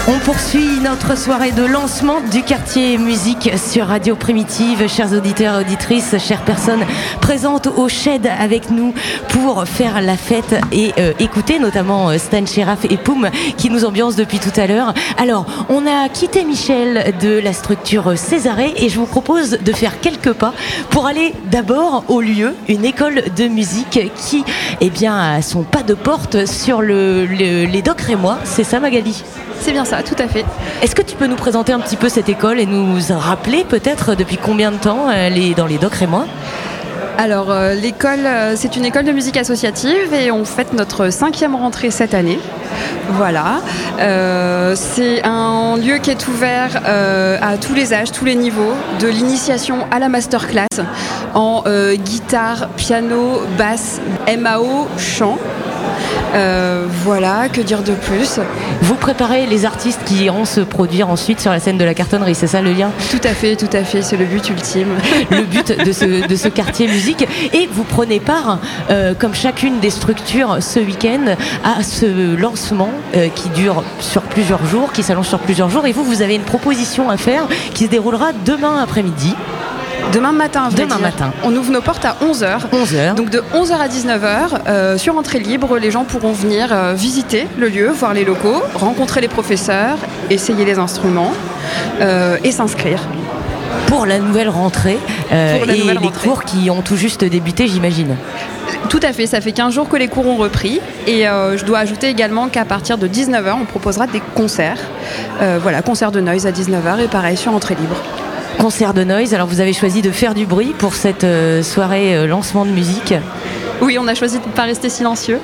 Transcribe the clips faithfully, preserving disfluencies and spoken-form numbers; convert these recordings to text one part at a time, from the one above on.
On poursuit notre soirée de lancement du quartier musique sur Radio Primitive. Chers auditeurs et auditrices, chères personnes présentes au Shed avec nous pour faire la fête et euh, écouter notamment euh, Stan Sheriff et Poum qui nous ambiancent depuis tout à l'heure. Alors, on a quitté Michel de la structure Césarée et je vous propose de faire quelques pas pour aller d'abord au lieu, une école de musique qui eh bien, a son pas de porte sur le, le, les Docks Rémois. C'est ça, Magali ? C'est bien ça, tout à fait. Est-ce que tu peux nous présenter un petit peu cette école et nous rappeler peut-être depuis combien de temps elle est dans les Docks Rémois ? Alors euh, l'école, euh, c'est une école de musique associative et on fête notre cinquième rentrée cette année. Voilà, euh, c'est un lieu qui est ouvert euh, à tous les âges, tous les niveaux, de l'initiation à la masterclass en euh, guitare, piano, basse, M A O, chant. Euh, voilà, que dire de plus ? Vous préparez les artistes qui iront se produire ensuite sur la scène de la cartonnerie, c'est ça le lien ? Tout à fait, tout à fait, c'est le but ultime. Le but de ce, de ce quartier musique. Et vous prenez part, euh, comme chacune des structures ce week-end, à ce lancement euh, qui dure sur plusieurs jours, qui s'allonge sur plusieurs jours. Et vous, vous avez une proposition à faire qui se déroulera demain après-midi. Demain matin, à vrai Demain dire. matin. On ouvre nos portes à onze heures. onze heures. Donc de onze heures à dix-neuf heures, euh, sur entrée libre, les gens pourront venir euh, visiter le lieu, voir les locaux, rencontrer les professeurs, essayer les instruments euh, et s'inscrire. Pour la nouvelle rentrée euh, Pour la et nouvelle les rentrée. cours qui ont tout juste débuté, j'imagine. Tout à fait, ça fait quinze jours que les cours ont repris et euh, je dois ajouter également qu'à partir de dix-neuf heures, on proposera des concerts. Euh, voilà, concert de noise à dix-neuf heures et pareil sur entrée libre. Concert de noise, alors vous avez choisi de faire du bruit pour cette euh, soirée euh, lancement de musique. Oui, on a choisi de ne pas rester silencieux.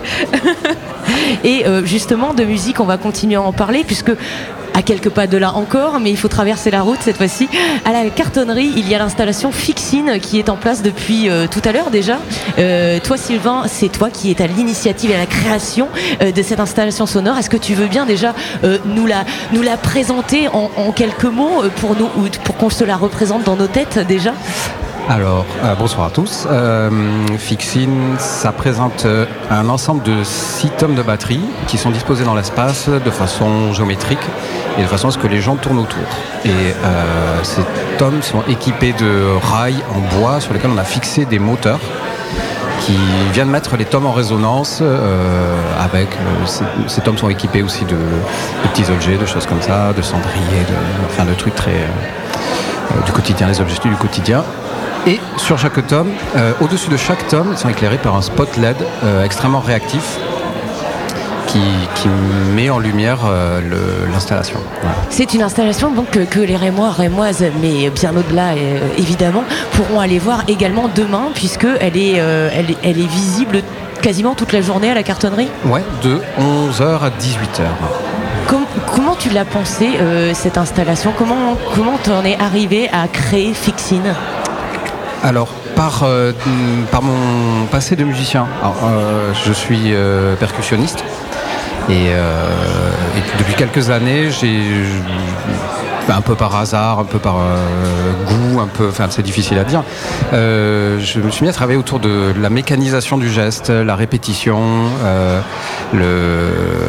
Et euh, justement, de musique, on va continuer à en parler puisque à quelques pas de là encore, mais il faut traverser la route cette fois-ci. À la cartonnerie, il y a l'installation Fixine qui est en place depuis euh, tout à l'heure déjà. Euh, toi Sylvain, c'est toi qui es à l'initiative et à la création euh, de cette installation sonore. Est-ce que tu veux bien déjà euh, nous, la, nous la présenter en, en quelques mots euh, pour, nous, ou pour qu'on se la représente dans nos têtes déjà ? Alors, euh, bonsoir à tous. Euh, Fixine, ça présente euh, un ensemble de six tomes de batterie qui sont disposés dans l'espace de façon géométrique et de façon à ce que les gens tournent autour. Et euh, ces tomes sont équipés de rails en bois sur lesquels on a fixé des moteurs qui viennent mettre les tomes en résonance euh, avec... Euh, ces, ces tomes sont équipés aussi de, de petits objets, de choses comme ça, de cendriers, de, enfin de trucs très... Euh, du quotidien, les objets du quotidien. Et sur chaque tome, euh, au-dessus de chaque tome, ils sont éclairés par un spot L E D euh, extrêmement réactif qui, qui met en lumière euh, le, l'installation. Voilà. C'est une installation donc, que, que les Rémois, Rémoises, mais bien au-delà euh, évidemment, pourront aller voir également demain puisqu'elle est, euh, elle est, elle est visible quasiment toute la journée à la cartonnerie. Ouais, de onze heures à dix-huit heures. Com- comment tu l'as pensé euh, cette installation ? Comment comment t'en es arrivé à créer Fixine ? Alors, par, euh, par mon passé de musicien, alors, euh, je suis euh, percussionniste et, euh, et depuis quelques années, j'ai un peu par hasard, un peu par euh, goût, un peu, enfin c'est difficile à dire, euh, je me suis mis à travailler autour de la mécanisation du geste, la répétition, euh, le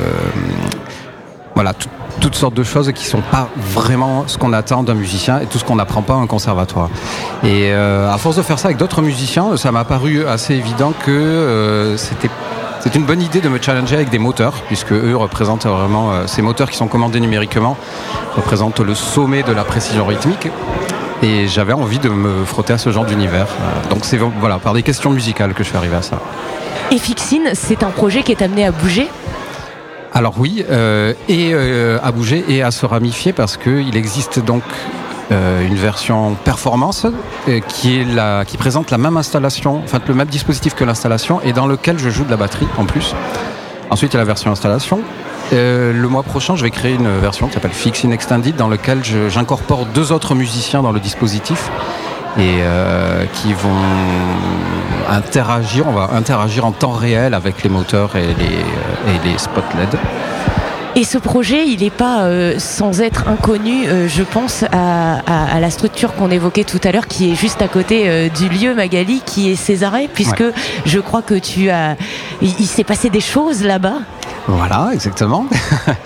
voilà tout, toutes sortes de choses qui ne sont pas vraiment ce qu'on attend d'un musicien et tout ce qu'on n'apprend pas en conservatoire. Et euh, à force de faire ça avec d'autres musiciens, ça m'a paru assez évident que euh, c'était, c'est une bonne idée de me challenger avec des moteurs, puisque eux représentent vraiment, euh, ces moteurs qui sont commandés numériquement, représentent le sommet de la précision rythmique. Et j'avais envie de me frotter à ce genre d'univers. Euh, donc c'est voilà, par des questions musicales que je suis arrivé à ça. Et Fixine, c'est un projet qui est amené à bouger ? Alors oui, euh, et euh, à bouger et à se ramifier parce qu'il existe donc euh, une version performance euh, qui, est la, qui présente la même installation, enfin le même dispositif que l'installation et dans lequel je joue de la batterie en plus. Ensuite il y a la version installation. Euh, le mois prochain je vais créer une version qui s'appelle Fixine Extended dans laquelle je, j'incorpore deux autres musiciens dans le dispositif et euh, qui vont interagir, on va interagir en temps réel avec les moteurs et les, et les spots L E D. Et ce projet, il n'est pas euh, sans être inconnu, euh, je pense, à, à, à la structure qu'on évoquait tout à l'heure, qui est juste à côté euh, du lieu, Magali, qui est Césarée, puisque ouais. je crois que tu as... Il, il s'est passé des choses là-bas. Voilà, exactement.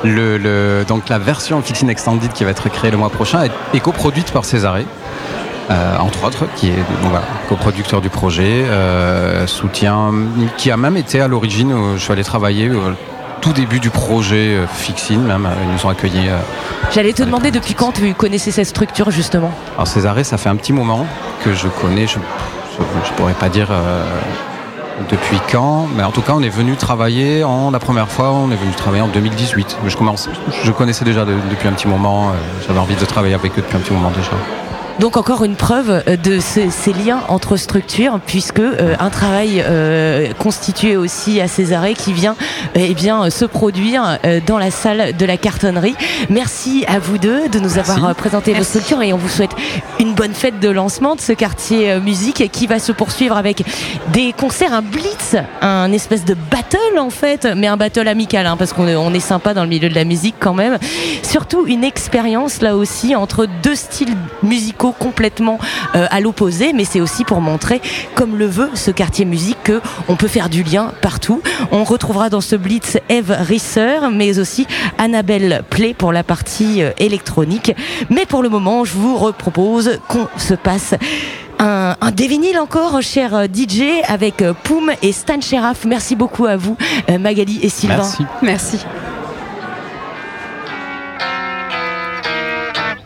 Le, le, donc la version Fixin Extended qui va être créée le mois prochain est, est coproduite par Césarée. Euh, entre autres, qui est donc, voilà, coproducteur du projet, euh, soutien, qui a même été à l'origine où je suis allé travailler au tout début du projet euh, Fixin, même, ils nous ont accueillis. Euh, J'allais te demander depuis quand tu connaissais cette structure justement. Alors Césarée, ça fait un petit moment que je connais, je ne pourrais pas dire euh, depuis quand, mais en tout cas on est venu travailler, en, la première fois on est venu travailler en deux mille dix-huit. Je, commence, je connaissais déjà de, depuis un petit moment, euh, j'avais envie de travailler avec eux depuis un petit moment déjà. Donc encore une preuve de ce, ces liens entre structures, puisque euh, un travail euh, constitué aussi à Césarée qui vient euh, eh bien, se produire euh, dans la salle de la cartonnerie. Merci à vous deux de nous Merci. avoir présenté Merci. vos structures et on vous souhaite une bonne fête de lancement de ce quartier euh, musique qui va se poursuivre avec des concerts, un blitz, un espèce de battle en fait, mais un battle amical hein, parce qu'on est, on est sympa dans le milieu de la musique quand même. Surtout une expérience là aussi entre deux styles musicaux complètement euh, à l'opposé, mais c'est aussi pour montrer, comme le veut ce quartier musique, qu'on peut faire du lien partout. On retrouvera dans ce blitz Eve Risser, mais aussi Annabelle Play pour la partie euh, électronique. Mais pour le moment, je vous repropose qu'on se passe un, un des vinyles encore, cher D J, avec Poum et Stan Sheraf. Merci beaucoup à vous, Magali et Sylvain. Merci. Merci.